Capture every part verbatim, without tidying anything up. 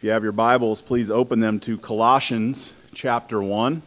If you have your Bibles, please open them to Colossians chapter one.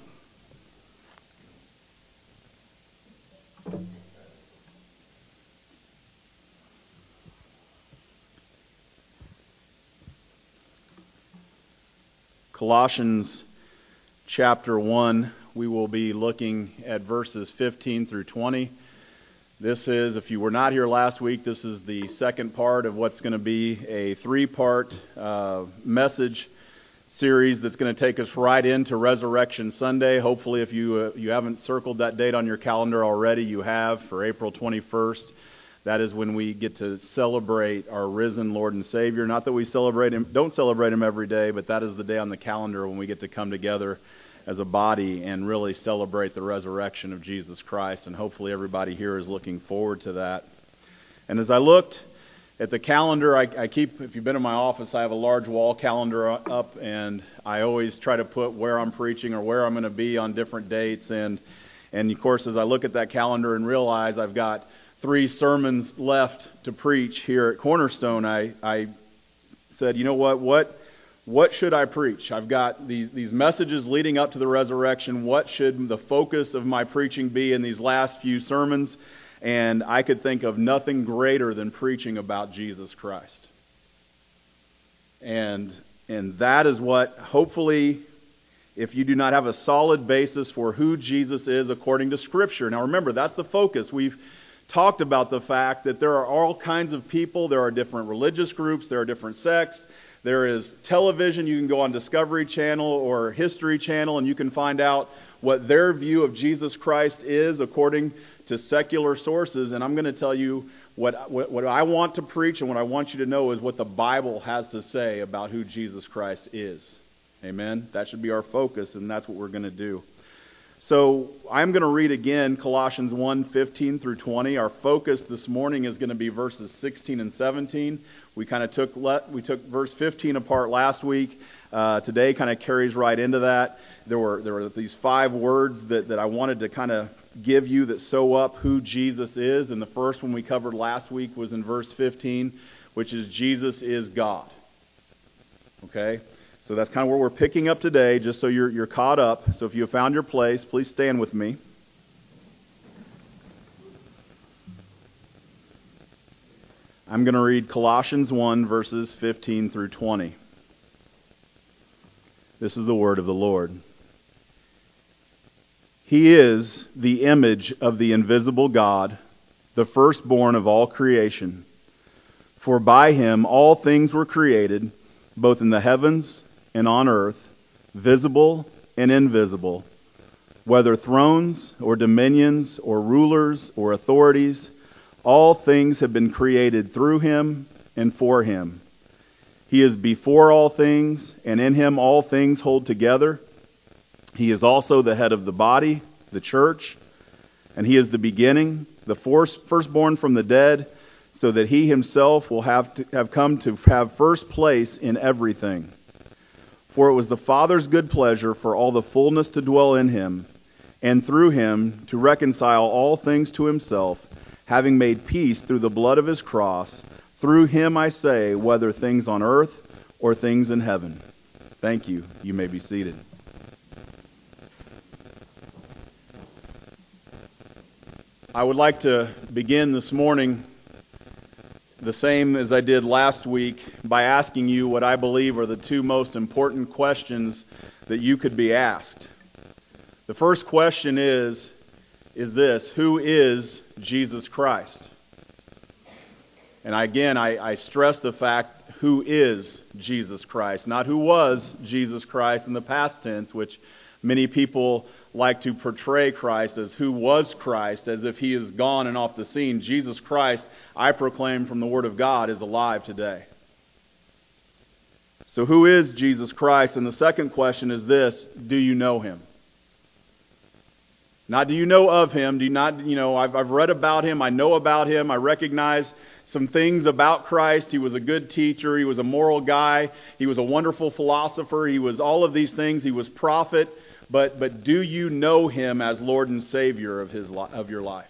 Colossians chapter one, we will be looking at verses fifteen through twenty. This is, if you were not here last week, this is the second part of what's going to be a three-part uh, message series that's going to take us right into Resurrection Sunday. Hopefully, if you uh, you haven't circled that date on your calendar already, you have, for April twenty-first. That is when we get to celebrate our risen Lord and Savior. Not that we celebrate Him, don't celebrate Him every day, but that is the day on the calendar when we get to come together as a body and really celebrate the resurrection of Jesus Christ. And hopefully everybody here is looking forward to that. And as I looked at the calendar, I, I keep, if you've been in my office, I have a large wall calendar up, and I always try to put where I'm preaching or where I'm going to be on different dates. And, and of course, as I look at that calendar and realize I've got three sermons left to preach here at Cornerstone, I, I said, you know what, what what should I preach? I've got these, these messages leading up to the resurrection. What should the focus of my preaching be in these last few sermons? And I could think of nothing greater than preaching about Jesus Christ. And, and that is what, hopefully, if you do not have a solid basis for who Jesus is according to Scripture. Now remember, that's the focus. We've talked about the fact that there are all kinds of people. There are different religious groups. There are different sects. There is television. You can go on Discovery Channel or History Channel and you can find out what their view of Jesus Christ is according to secular sources. And I'm going to tell you what, what, what I want to preach and what I want you to know is what the Bible has to say about who Jesus Christ is. Amen? That should be our focus, and that's what we're going to do. So I'm going to read again Colossians one, fifteen through twenty. Our focus this morning is going to be verses sixteen and seventeen. We kind of took let, we took verse fifteen apart last week. Uh, today kind of carries right into that. There were there were these five words that, that I wanted to kind of give you that sew up who Jesus is. And the first one we covered last week was in verse fifteen, which is Jesus is God. Okay? So that's kind of where we're picking up today, just so you're you're caught up. So if you have found your place, please stand with me. I'm going to read Colossians one, verses fifteen through twenty. This is the word of the Lord. He is the image of the invisible God, the firstborn of all creation. For by Him all things were created, both in the heavens and on earth, visible and invisible, whether thrones or dominions or rulers or authorities, all things have been created through Him and for Him. He is before all things, and in Him all things hold together. He is also the head of the body, the church, and He is the beginning, the firstborn from the dead, so that He Himself will have to have come to have first place in everything. For it was the Father's good pleasure for all the fullness to dwell in Him, and through Him to reconcile all things to Himself, having made peace through the blood of His cross. Through Him, I say, whether things on earth or things in heaven. Thank you. You may be seated. I would like to begin this morning the same as I did last week by asking you what I believe are the two most important questions that you could be asked. The first question is, is this: who is Jesus Christ? And again, I, I stress the fact, who is Jesus Christ? Not who was Jesus Christ in the past tense, which many people like to portray Christ as who was Christ, as if He is gone and off the scene. Jesus Christ, I proclaim from the Word of God, is alive today. So who is Jesus Christ? And the second question is this: do you know Him? Not do you know of Him, do you not, you know, I've, I've read about Him, I know about Him, I recognize some things about Christ. He was a good teacher, He was a moral guy, He was a wonderful philosopher, He was all of these things, He was prophet, but but do you know Him as Lord and Savior of His of your life?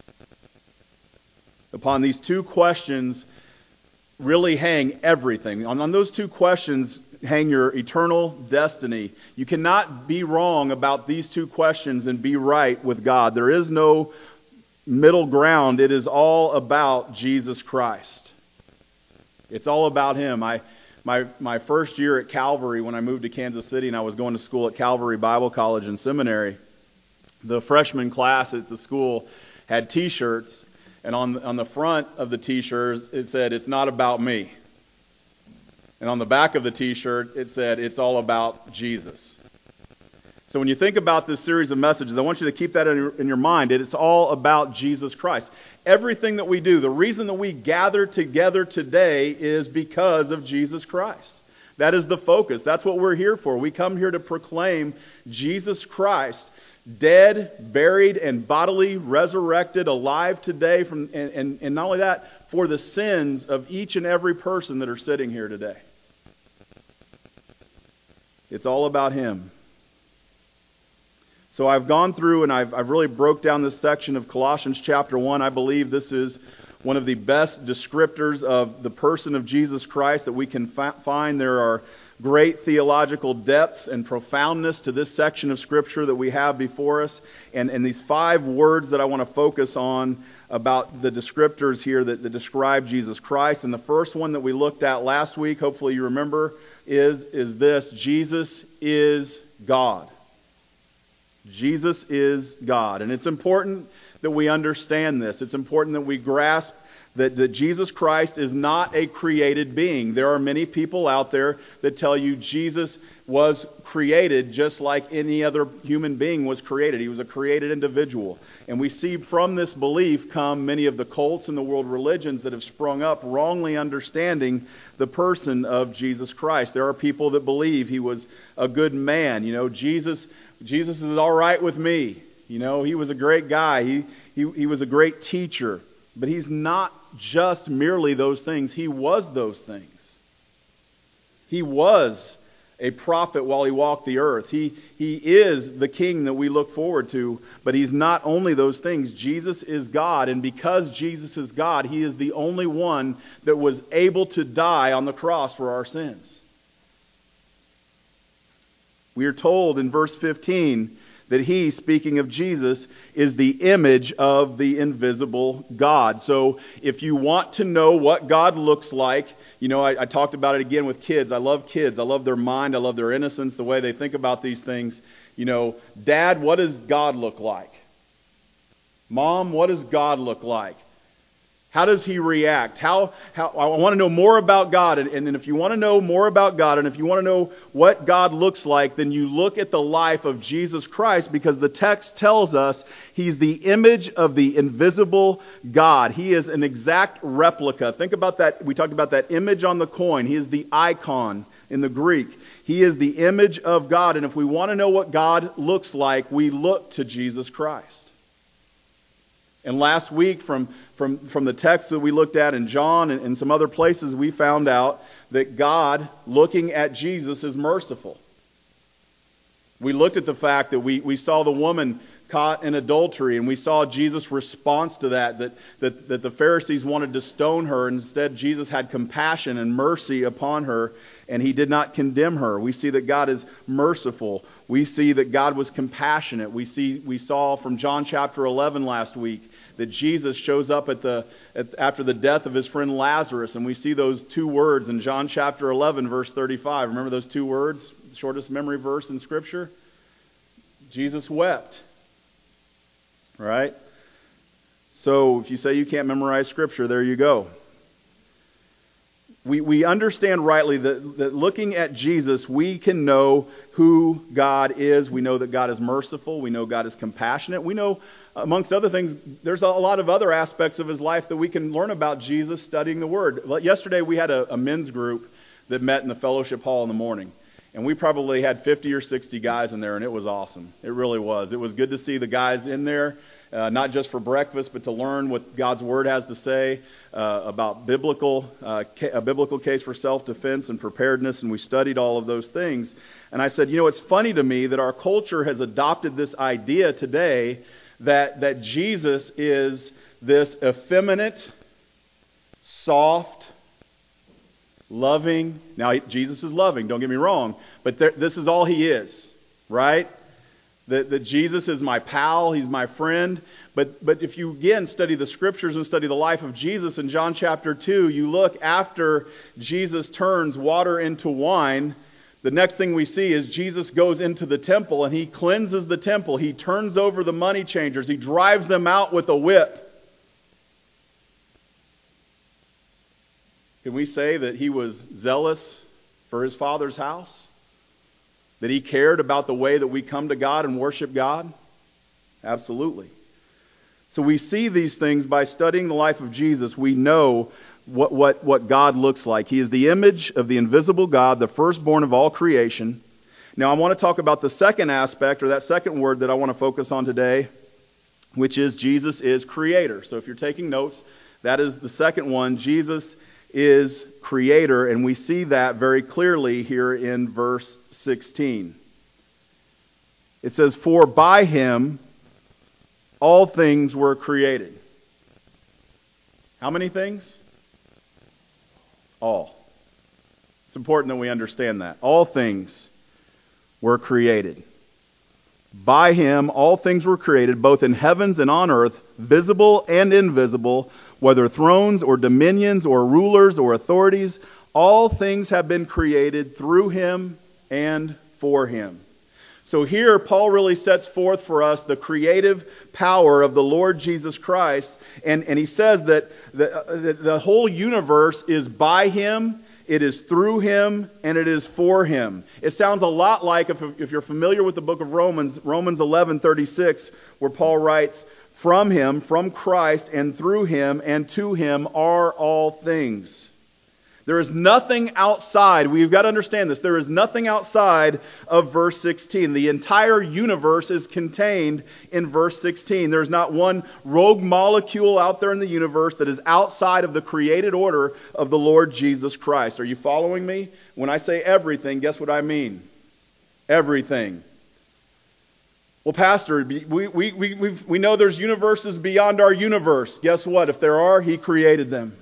Upon these two questions really hang everything. On, on those two questions hang your eternal destiny. You cannot be wrong about these two questions and be right with God. There is no middle ground. It is all about Jesus Christ. It's all about Him. I, my, my first year at Calvary, when I moved to Kansas City and I was going to school at Calvary Bible College and Seminary, the freshman class at the school had T-shirts, and on, on the front of the T-shirts it said, "It's not about me." And on the back of the T-shirt it said, "It's all about Jesus." So when you think about this series of messages, I want you to keep that in your, in your mind. It's all about Jesus Christ. Everything that we do, the reason that we gather together today is because of Jesus Christ. That is the focus. That's what we're here for. We come here to proclaim Jesus Christ, dead, buried, and bodily resurrected, alive today, from, and, and, and not only that, for the sins of each and every person that are sitting here today. It's all about Him. So I've gone through and I've, I've really broke down this section of Colossians chapter one. I believe this is one of the best descriptors of the person of Jesus Christ that we can fa- find. There are great theological depths and profoundness to this section of Scripture that we have before us. And, and these five words that I want to focus on about the descriptors here that, that describe Jesus Christ. And the first one that we looked at last week, hopefully you remember, is, is this: Jesus is God. Jesus is God. And it's important that we understand this. It's important that we grasp that, that Jesus Christ is not a created being. There are many people out there that tell you Jesus was created just like any other human being was created. He was a created individual. And we see from this belief come many of the cults and the world religions that have sprung up, wrongly understanding the person of Jesus Christ. There are people that believe He was a good man. You know, Jesus... Jesus is all right with me. You know, He was a great guy. He, he, he was a great teacher. But He's not just merely those things. He was those things. He was a prophet while He walked the earth. He, he is the King that we look forward to. But He's not only those things. Jesus is God. And because Jesus is God, He is the only one that was able to die on the cross for our sins. We are told in verse fifteen that He, speaking of Jesus, is the image of the invisible God. So if you want to know what God looks like, you know, I, I talked about it again with kids. I love kids. I love their mind. I love their innocence, the way they think about these things. You know, Dad, what does God look like? Mom, what does God look like? How does He react? How, how I want to know more about God. And, and if you want to know more about God, and if you want to know what God looks like, then you look at the life of Jesus Christ, because the text tells us He's the image of the invisible God. He is an exact replica. Think about that. We talked about that image on the coin. He is the icon in the Greek. He is the image of God. And if we want to know what God looks like, we look to Jesus Christ. And last week, from, from, from the text that we looked at in John and, and some other places, we found out that God, looking at Jesus, is merciful. We looked at the fact that we, we saw the woman caught in adultery, and we saw Jesus' response to that, that, that, that the Pharisees wanted to stone her. Instead, Jesus had compassion and mercy upon her, and He did not condemn her. We see that God is merciful. We see that God was compassionate. We see we saw from John chapter eleven last week that Jesus shows up at the at, after the death of His friend Lazarus, and we see those two words in John chapter eleven, verse thirty-five. Remember those two words? The shortest memory verse in Scripture? Jesus wept. Right? So if you say you can't memorize Scripture, there you go. We we understand rightly that, that looking at Jesus, we can know who God is. We know that God is merciful. We know God is compassionate. We know, amongst other things, there's a lot of other aspects of His life that we can learn about Jesus studying the Word. Yesterday we had a, a men's group that met in the fellowship hall in the morning. And we probably had fifty or sixty guys in there, and it was awesome. It really was. It was good to see the guys in there, uh, not just for breakfast, but to learn what God's Word has to say uh, about biblical, uh, ca- a biblical case for self-defense and preparedness, and we studied all of those things. And I said, you know, it's funny to me that our culture has adopted this idea today that, that Jesus is this effeminate, soft, loving. Now, Jesus is loving, don't get me wrong, but there, this is all He is, right? That, that Jesus is my pal, He's my friend. But, but if you, again, study the Scriptures and study the life of Jesus in John chapter two, you look after Jesus turns water into wine, the next thing we see is Jesus goes into the temple and He cleanses the temple. He turns over the money changers. He drives them out with a whip. Can we say that He was zealous for His Father's house? That He cared about the way that we come to God and worship God? Absolutely. So we see these things by studying the life of Jesus. We know what, what, what God looks like. He is the image of the invisible God, the firstborn of all creation. Now I want to talk about the second aspect, or that second word that I want to focus on today, which is Jesus is creator. So if you're taking notes, that is the second one. Jesus is creator, and we see that very clearly here in verse sixteen. It says, "For by Him all things were created." How many things? All. It's important that we understand that. All things were created. By Him all things were created, both in heavens and on earth, visible and invisible, whether thrones or dominions or rulers or authorities. All things have been created through Him and for Him. So here Paul really sets forth for us the creative power of the Lord Jesus Christ. And, and he says that the, the whole universe is by Him, it is through Him, and it is for Him. It sounds a lot like, if, if you're familiar with the book of Romans, Romans eleven thirty-six, where Paul writes, "From Him, from Christ, and through Him, and to Him are all things." There is nothing outside. We've got to understand this. There is nothing outside of verse sixteen. The entire universe is contained in verse sixteen. There's not one rogue molecule out there in the universe that is outside of the created order of the Lord Jesus Christ. Are you following me? When I say everything, guess what I mean? Everything. Well, Pastor, we, we, we, we, we know there's universes beyond our universe. Guess what? If there are, He created them.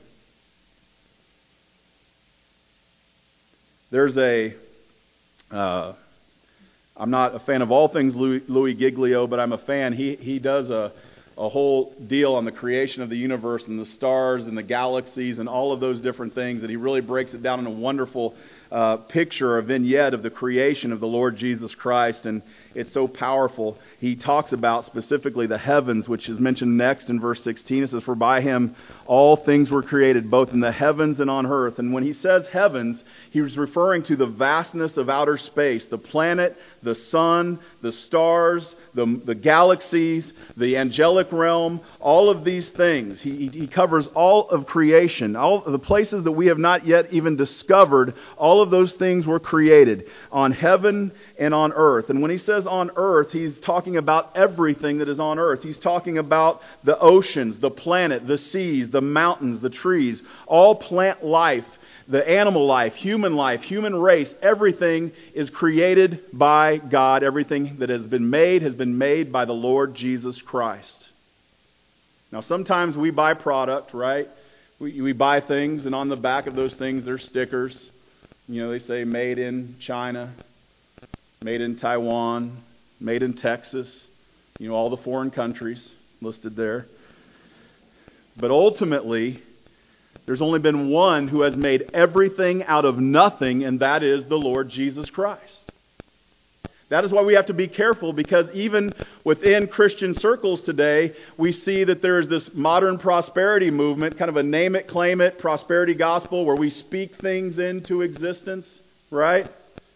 There's a, uh, I'm not a fan of all things Louis, Louis Giglio, but I'm a fan. He he does a, a whole deal on the creation of the universe and the stars and the galaxies and all of those different things. And he really breaks it down in a wonderful uh, picture, a vignette of the creation of the Lord Jesus Christ. And it's so powerful. He talks about specifically the heavens, which is mentioned next in verse sixteen. It says, "For by Him all things were created, both in the heavens and on earth." And when he says heavens, he was referring to the vastness of outer space, the planet, the sun, the stars, the, the galaxies, the angelic realm, all of these things. He, he covers all of creation, all of the places that we have not yet even discovered. All of those things were created on heaven and on earth. And when he says on earth, he's talking about everything that is on earth. He's talking about the oceans, the planet, the seas, the mountains, the trees, all plant life, the animal life, human life, human race. Everything is created by God. Everything that has been made has been made by the Lord Jesus Christ. Now, sometimes we buy product, right? We, we buy things, and on the back of those things there's stickers. You know, they say made in China, made in Taiwan, made in Texas, you know, all the foreign countries listed there. But ultimately, there's only been one who has made everything out of nothing, and that is the Lord Jesus Christ. That is why we have to be careful, because even within Christian circles today, we see that there is this modern prosperity movement, kind of a name it, claim it, prosperity gospel, where we speak things into existence, right?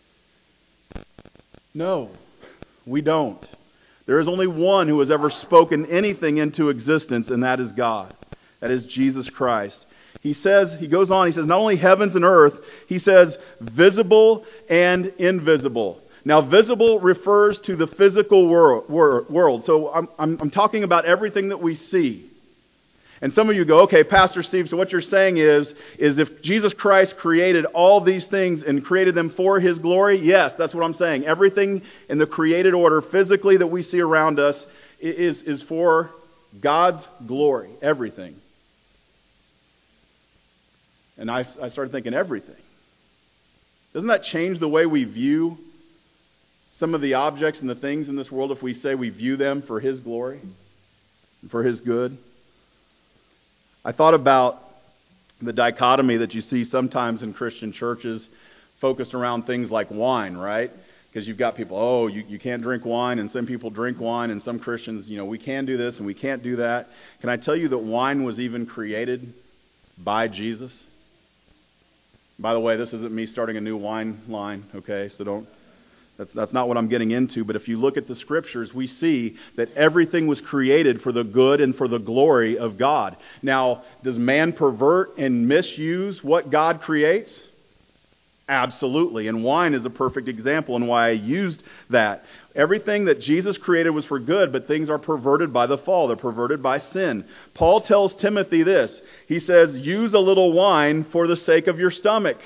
No, we don't. There is only one who has ever spoken anything into existence, and that is God. That is Jesus Christ. He says, he goes on, he says, not only heavens and earth, he says visible and invisible. Now, visible refers to the physical world. world. So I'm, I'm, I'm talking about everything that we see. And some of you go, okay, Pastor Steve, so what you're saying is, is if Jesus Christ created all these things and created them for His glory, yes, that's what I'm saying. Everything in the created order physically that we see around us is, is for God's glory. Everything. And I, I started thinking everything. Doesn't that change the way we view some of the objects and the things in this world if we say we view them for His glory and for His good? I thought about the dichotomy that you see sometimes in Christian churches focused around things like wine, right? Because you've got people, oh, you, you can't drink wine, and some people drink wine, and some Christians, you know, we can do this and we can't do that. Can I tell you that wine was even created by Jesus? By the way, this isn't me starting a new wine line, okay? So don't, that's, that's not what I'm getting into. But if you look at the Scriptures, we see that everything was created for the good and for the glory of God. Now, does man pervert and misuse what God creates? Absolutely. And wine is a perfect example and why I used that. Everything that Jesus created was for good, but things are perverted by the fall. They're perverted by sin. Paul tells Timothy this. He says, use a little wine for the sake of your stomach.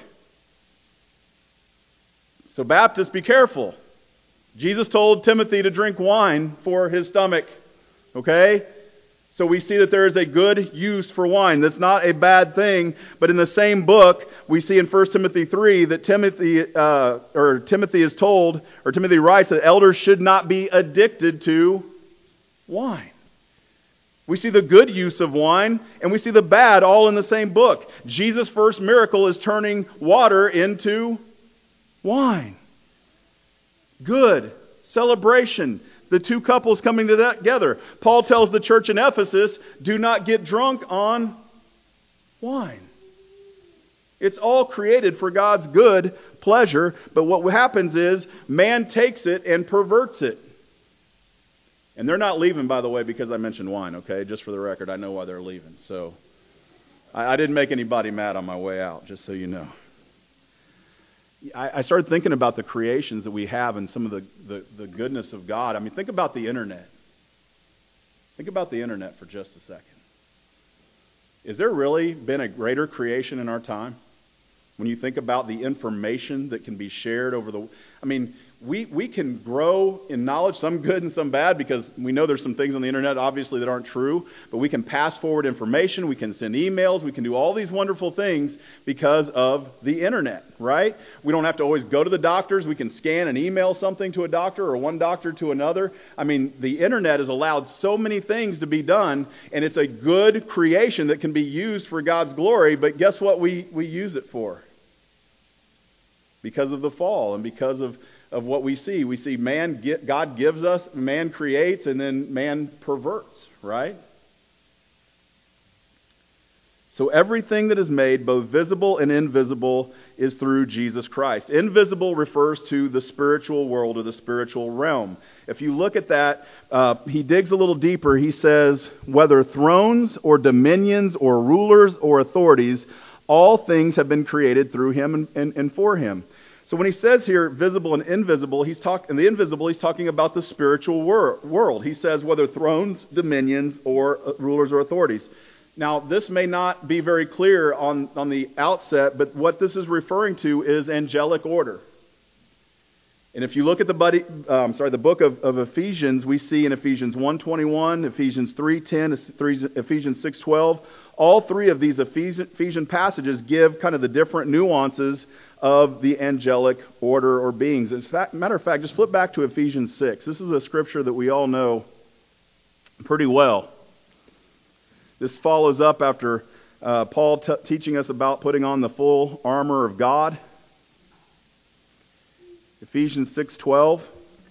So Baptists, be careful. Jesus told Timothy to drink wine for his stomach. Okay? So we see that there is a good use for wine. That's not a bad thing. But in the same book, we see in First Timothy three that Timothy, uh, or Timothy is told, or Timothy writes that elders should not be addicted to wine. We see the good use of wine, and we see the bad all in the same book. Jesus' first miracle is turning water into wine. Good. Celebration. The two couples coming together. Paul tells the church in Ephesus, do not get drunk on wine. It's all created for God's good pleasure, but what happens is man takes it and perverts it. And they're not leaving, by the way, because I mentioned wine, okay? Just for the record, I know why they're leaving. So I, I didn't make anybody mad on my way out, just so you know. I started thinking about the creations that we have and some of the, the, the goodness of God. I mean, think about the internet. Think about the internet for just a second. Is there really been a greater creation in our time? When you think about the information that can be shared over the... I mean, we, we can grow in knowledge, some good and some bad, because we know there's some things on the internet, obviously, that aren't true. But we can pass forward information, we can send emails, we can do all these wonderful things because of the internet, right? We don't have to always go to the doctors. We can scan and email something to a doctor or one doctor to another. I mean, the internet has allowed so many things to be done, and it's a good creation that can be used for God's glory, but guess what we, we use it for? Because of the fall and because of, of what we see. We see man, get, God gives us, man creates, and then man perverts, right? So everything that is made, both visible and invisible, is through Jesus Christ. Invisible refers to the spiritual world or the spiritual realm. If you look at that, uh, he digs a little deeper. He says, whether thrones or dominions or rulers or authorities, all things have been created through Him and, and, and for Him. So when he says here visible and invisible, he's talking, and the invisible, he's talking about the spiritual wor- world. He says whether thrones, dominions, or uh, rulers or authorities. Now, this may not be very clear on, on the outset, but what this is referring to is angelic order. And if you look at the buddy, um, sorry, the book of, of Ephesians, we see in Ephesians one twenty-one, Ephesians three ten, Ephesians six twelve, all three of these Ephesian passages give kind of the different nuances of the angelic order or beings. As a matter of fact, just flip back to Ephesians six. This is a scripture that we all know pretty well. This follows up after uh, Paul t- teaching us about putting on the full armor of God. Ephesians six twelve.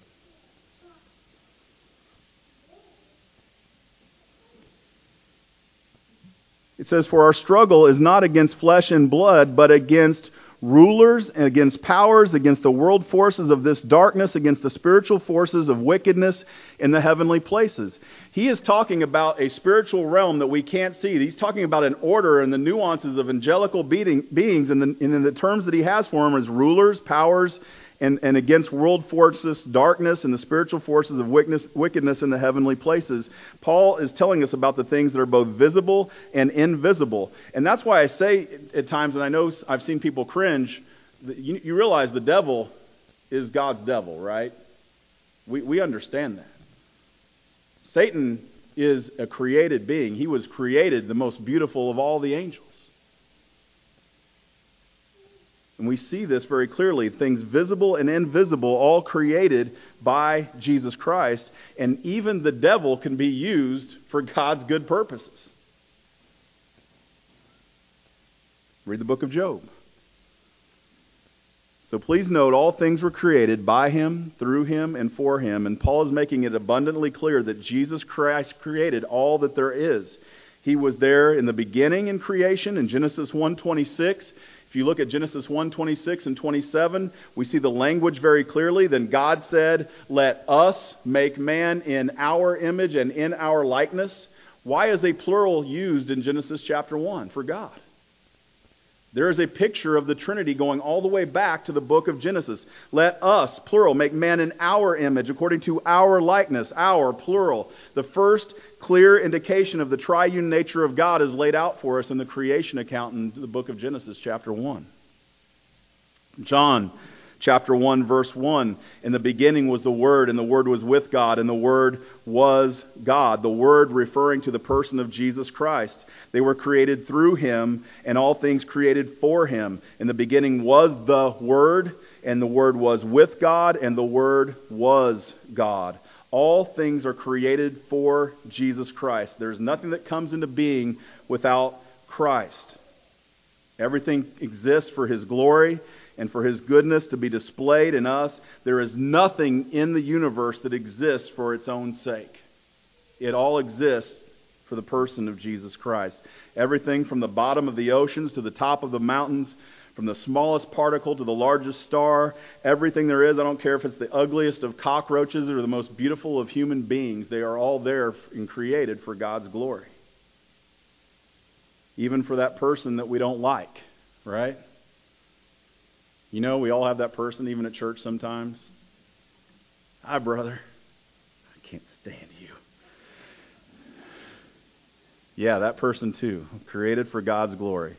It says, for our struggle is not against flesh and blood, but against rulers and against powers, against the world forces of this darkness, against the spiritual forces of wickedness in the heavenly places. He is talking about a spiritual realm that we can't see. He's talking about an order and the nuances of angelical being, beings, and, the, and the terms that he has for them as rulers, powers, and, and against world forces, darkness, and the spiritual forces of wickedness, wickedness in the heavenly places. Paul is telling us about the things that are both visible and invisible. And that's why I say at times, and I know I've seen people cringe, you, you realize the devil is God's devil, right? We, we understand that. Satan is a created being. He was created the most beautiful of all the angels. And we see this very clearly. Things visible and invisible, all created by Jesus Christ. And even the devil can be used for God's good purposes. Read the book of Job. So please note, all things were created by Him, through Him, and for Him. And Paul is making it abundantly clear that Jesus Christ created all that there is. He was there in the beginning in creation in Genesis one twenty-six. If you look at Genesis one twenty-six and twenty-seven, we see the language very clearly. Then God said, "Let us make man in our image and in our likeness." Why is a plural used in Genesis chapter one for God? There is a picture of the Trinity going all the way back to the book of Genesis. Let us, plural, make man in our image, according to our likeness, our, plural. The first clear indication of the triune nature of God is laid out for us in the creation account in the book of Genesis, chapter one. John chapter one, verse one, "In the beginning was the Word, and the Word was with God, and the Word was God." The Word referring to the person of Jesus Christ. They were created through Him, and all things created for Him. In the beginning was the Word, and the Word was with God, and the Word was God. All things are created for Jesus Christ. There's nothing that comes into being without Christ. Everything exists for His glory and for His goodness to be displayed in us. There is nothing in the universe that exists for its own sake. It all exists for the person of Jesus Christ. Everything from the bottom of the oceans to the top of the mountains, from the smallest particle to the largest star, everything there is, I don't care if it's the ugliest of cockroaches or the most beautiful of human beings, they are all there and created for God's glory. Even for that person that we don't like, right? You know, we all have that person, even at church sometimes. "Hi, brother. I can't stand you." Yeah, that person too, created for God's glory.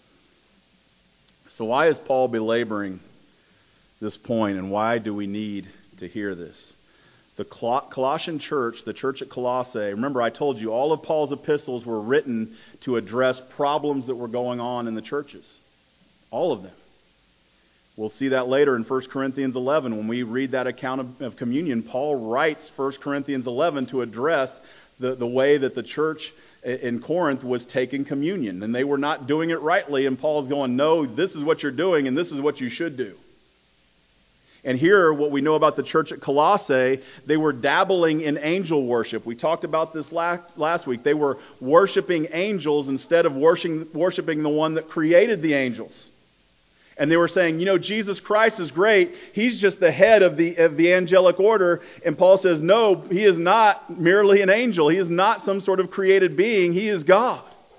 So why is Paul belaboring this point, and why do we need to hear this? The Colossian church, the church at Colossae, remember I told you all of Paul's epistles were written to address problems that were going on in the churches. All of them. We'll see that later in First Corinthians eleven. When we read that account of, of communion, Paul writes First Corinthians eleven to address the, the way that the church in Corinth was taking communion. And they were not doing it rightly, and Paul's going, "No, this is what you're doing, and this is what you should do." And here, what we know about the church at Colossae, they were dabbling in angel worship. We talked about this last, last week. They were worshiping angels instead of worshiping, worshiping the one that created the angels. And they were saying, you know, Jesus Christ is great. He's just the head of the, of the angelic order. And Paul says, no, He is not merely an angel. He is not some sort of created being. He is God.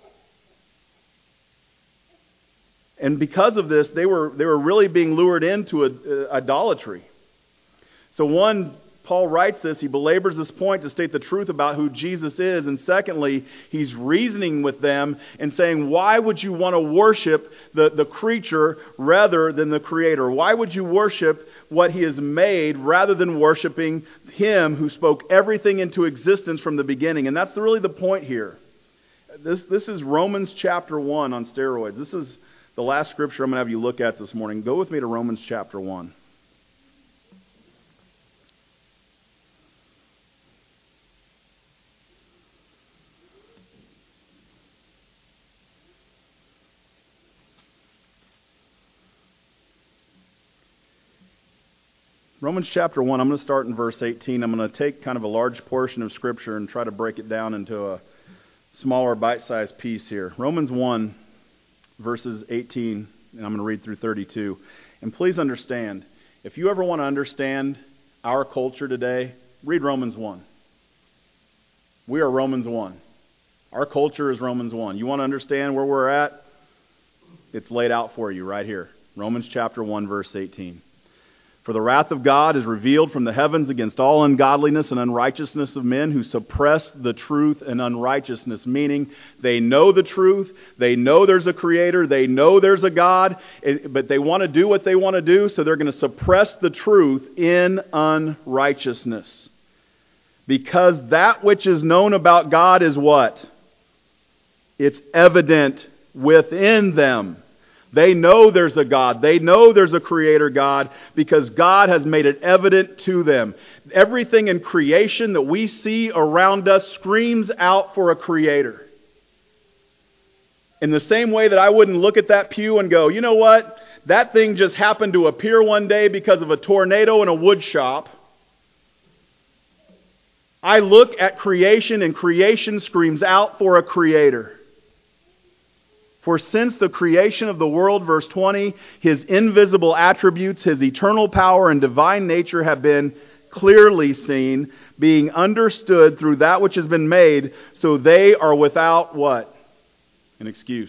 And because of this, they were they were really being lured into a, uh, idolatry. So one, Paul writes this, he belabors this point to state the truth about who Jesus is. And secondly, he's reasoning with them and saying, why would you want to worship the, the creature rather than the Creator? Why would you worship what He has made rather than worshiping Him who spoke everything into existence from the beginning? And that's really the point here. This, this is Romans chapter one on steroids. This is the last scripture I'm going to have you look at this morning. Go with me to Romans chapter one. Romans chapter one, I'm going to start in verse eighteen. I'm going to take kind of a large portion of Scripture and try to break it down into a smaller bite-sized piece here. Romans one, verses eighteen, and I'm going to read through thirty-two. And please understand, if you ever want to understand our culture today, read Romans one. We are Romans one. Our culture is Romans one. You want to understand where we're at? It's laid out for you right here. Romans chapter one, verse eighteen. For the wrath of God is revealed from the heavens against all ungodliness and unrighteousness of men who suppress the truth and unrighteousness. Meaning, they know the truth, they know there's a Creator, they know there's a God, but they want to do what they want to do, so they're going to suppress the truth in unrighteousness. Because that which is known about God is what? It's evident within them. They know there's a God. They know there's a Creator God because God has made it evident to them. Everything in creation that we see around us screams out for a Creator. In the same way that I wouldn't look at that pew and go, you know what? That thing just happened to appear one day because of a tornado in a wood shop. I look at creation and creation screams out for a Creator. For since the creation of the world, verse twenty, His invisible attributes, His eternal power and divine nature have been clearly seen, being understood through that which has been made, so they are without what? An excuse.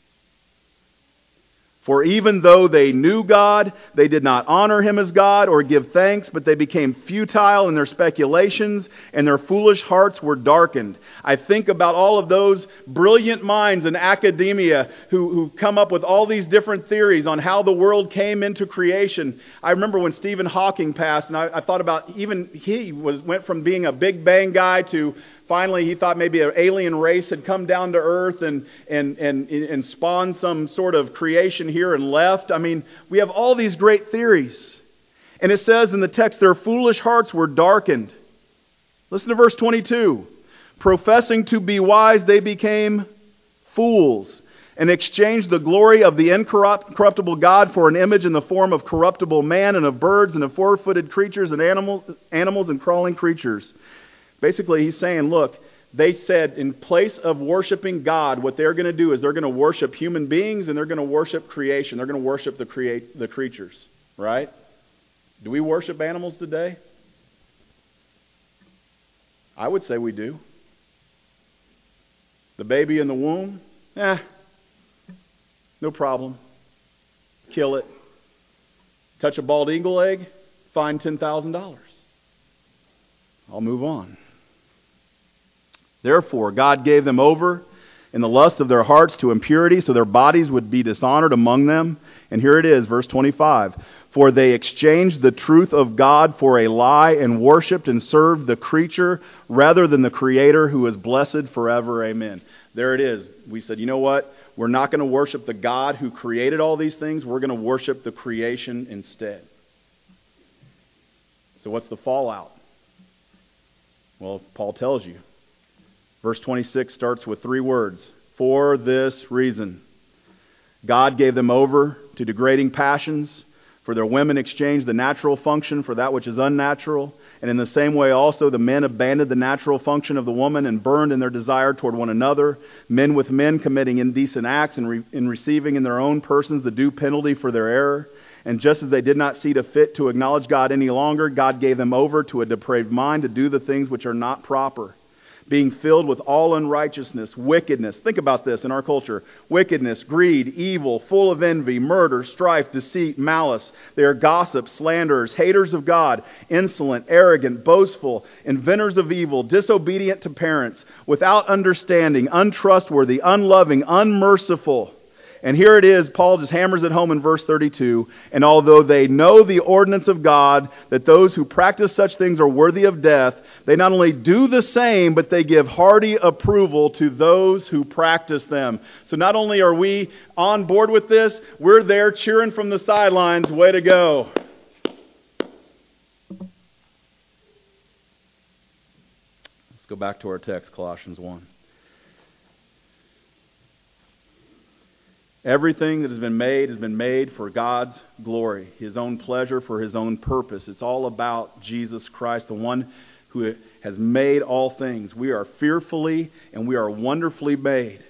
For even though they knew God, they did not honor Him as God or give thanks, but they became futile in their speculations, and their foolish hearts were darkened. I think about all of those brilliant minds in academia who, who come up with all these different theories on how the world came into creation. I remember when Stephen Hawking passed, and I, I thought about even he was went from being a Big Bang guy to finally, he thought maybe an alien race had come down to Earth and, and, and, and spawned some sort of creation here and left. I mean, we have all these great theories. And it says in the text, their foolish hearts were darkened. Listen to verse twenty-two. Professing to be wise, they became fools and exchanged the glory of the incorruptible God for an image in the form of corruptible man and of birds and of four-footed creatures and animals, animals and crawling creatures. Basically, he's saying, look, they said in place of worshiping God, what they're going to do is they're going to worship human beings and they're going to worship creation. They're going to worship the create the creatures, right? Do we worship animals today? I would say we do. The baby in the womb, eh, no problem. Kill it. Touch a bald eagle egg, fine ten thousand dollars. I'll move on. Therefore, God gave them over in the lust of their hearts to impurity, so their bodies would be dishonored among them. And here it is, verse twenty-five. For they exchanged the truth of God for a lie and worshipped and served the creature rather than the Creator, who is blessed forever. Amen. There it is. We said, you know what? We're not going to worship the God who created all these things. We're going to worship the creation instead. So what's the fallout? Well, Paul tells you. Verse twenty-six starts with three words. For this reason. God gave them over to degrading passions, for their women exchanged the natural function for that which is unnatural. And in the same way also the men abandoned the natural function of the woman and burned in their desire toward one another, men with men committing indecent acts and re- in receiving in their own persons the due penalty for their error. And just as they did not see to fit to acknowledge God any longer, God gave them over to a depraved mind to do the things which are not proper, being filled with all unrighteousness, wickedness. Think about this in our culture. Wickedness, greed, evil, full of envy, murder, strife, deceit, malice. They are gossips, slanderers, haters of God, insolent, arrogant, boastful, inventors of evil, disobedient to parents, without understanding, untrustworthy, unloving, unmerciful. And here it is, Paul just hammers it home in verse thirty-two. And although they know the ordinance of God, that those who practice such things are worthy of death, they not only do the same, but they give hearty approval to those who practice them. So not only are we on board with this, we're there cheering from the sidelines. Way to go. Let's go back to our text, Colossians one. Everything that has been made has been made for God's glory, His own pleasure, for His own purpose. It's all about Jesus Christ, the one who has made all things. We are fearfully and we are wonderfully made.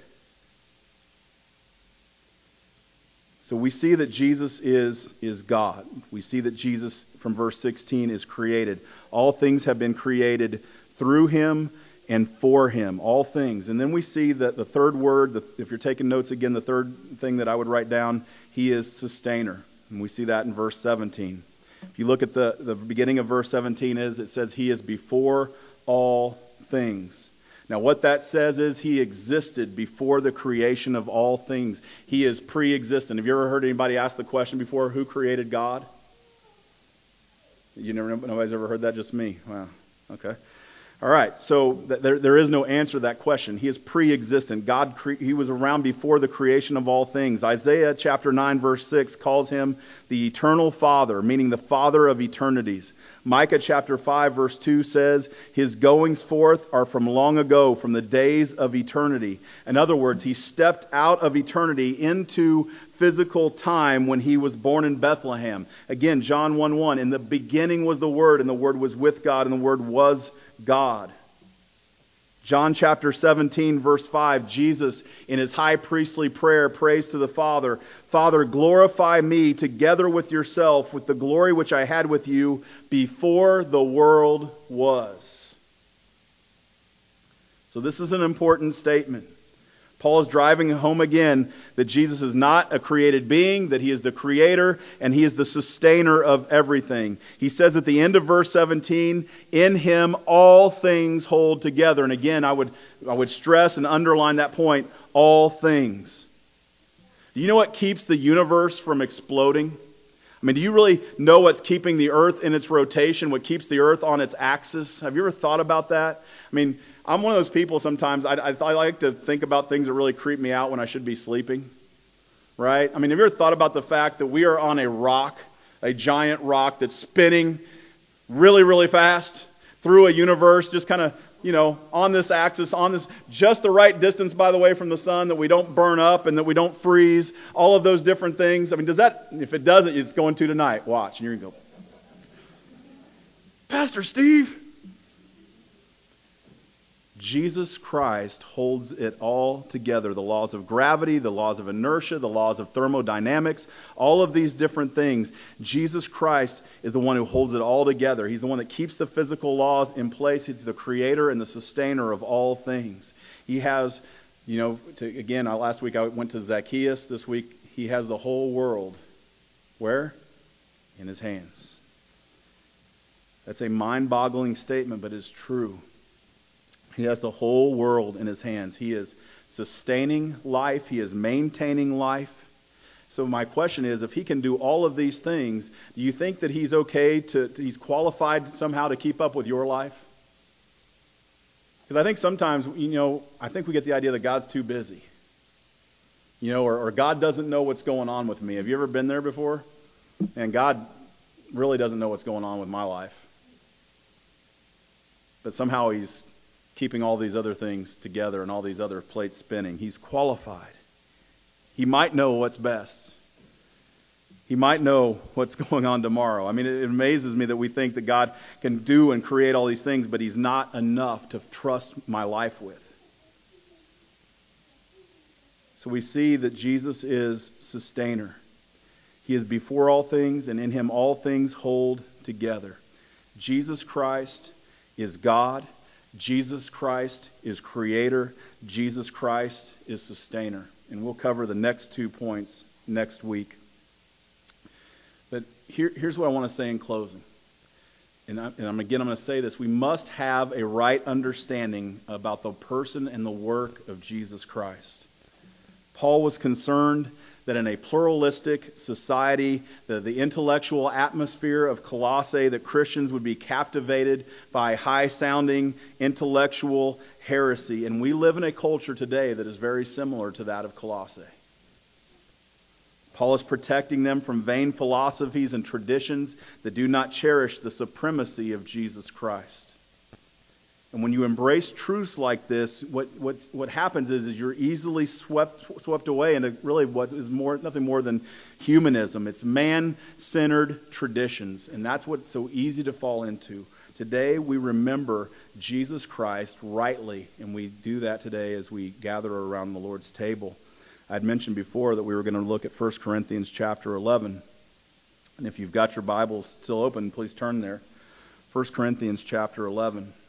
So we see that Jesus is, is God. We see that Jesus, from verse sixteen, is created. All things have been created through Him and for Him, all things. And then we see that the third word, the, if you're taking notes again, the third thing that I would write down, He is sustainer. And we see that in verse seventeen. If you look at the, the beginning of verse seventeen, is it says He is before all things. Now what that says is He existed before the creation of all things. He is pre-existent. Have you ever heard anybody ask the question before, who created God? You never, nobody's ever heard that, just me. Wow, okay. All right, so th- there, there is no answer to that question. He is pre-existent. God, cre- He was around before the creation of all things. Isaiah chapter nine, verse six calls Him the eternal Father, meaning the Father of eternities. Micah chapter five, verse two says, His goings forth are from long ago, from the days of eternity. In other words, He stepped out of eternity into physical time when He was born in Bethlehem. Again, John one one, in the beginning was the Word, and the Word was with God, and the Word was God. John chapter seventeen, verse five, Jesus in His high priestly prayer prays to the Father, Father, glorify me together with yourself with the glory which I had with you before the world was. So this is an important statement. Paul is driving home again that Jesus is not a created being, that He is the creator, and He is the sustainer of everything. He says at the end of verse seventeen, in Him all things hold together. And again, I would, I would stress and underline that point, all things. Do you know what keeps the universe from exploding? I mean, do you really know what's keeping the earth in its rotation, what keeps the earth on its axis? Have you ever thought about that? I mean, I'm one of those people sometimes, I, I, I like to think about things that really creep me out when I should be sleeping, right? I mean, have you ever thought about the fact that we are on a rock, a giant rock that's spinning really, really fast through a universe, just kind of, you know, on this axis, on this, just the right distance, by the way, from the sun, that we don't burn up and that we don't freeze, all of those different things. I mean, does that, if it doesn't, it's going to tonight. Watch, and you're going to go, Pastor Steve. Jesus Christ holds it all together. The laws of gravity, the laws of inertia, the laws of thermodynamics, all of these different things. Jesus Christ is the one who holds it all together. He's the one that keeps the physical laws in place. He's the creator and the sustainer of all things. He has, you know, to, again, last week I went to Zacchaeus. This week He has the whole world. Where? In His hands. That's a mind-boggling statement, but it's true. He has the whole world in His hands. He is sustaining life. He is maintaining life. So my question is, if He can do all of these things, do you think that He's okay to, He's qualified somehow to keep up with your life? Because I think sometimes, you know, I think we get the idea that God's too busy. You know, or, or God doesn't know what's going on with me. Have you ever been there before? And God really doesn't know what's going on with my life. But somehow He's keeping all these other things together and all these other plates spinning. He's qualified. He might know what's best. He might know what's going on tomorrow. I mean, it amazes me that we think that God can do and create all these things, but He's not enough to trust my life with. So we see that Jesus is sustainer. He is before all things, and in Him all things hold together. Jesus Christ is God. Jesus Christ is creator. Jesus Christ is sustainer. And we'll cover the next two points next week. But here, here's what I want to say in closing. And, I, and I'm, again, I'm going to say this. We must have a right understanding about the person and the work of Jesus Christ. Paul was concerned that in a pluralistic society, the, the intellectual atmosphere of Colossae, that Christians would be captivated by high-sounding intellectual heresy. And we live in a culture today that is very similar to that of Colossae. Paul is protecting them from vain philosophies and traditions that do not cherish the supremacy of Jesus Christ. And when you embrace truths like this, what what what happens is, is you're easily swept swept away into really what is more nothing more than humanism. It's man-centered traditions, and that's what's so easy to fall into. Today we remember Jesus Christ rightly, and we do that today as we gather around the Lord's table. I'd mentioned before that we were going to look at First Corinthians chapter eleven. And if you've got your Bibles still open, please turn there. First Corinthians chapter eleven.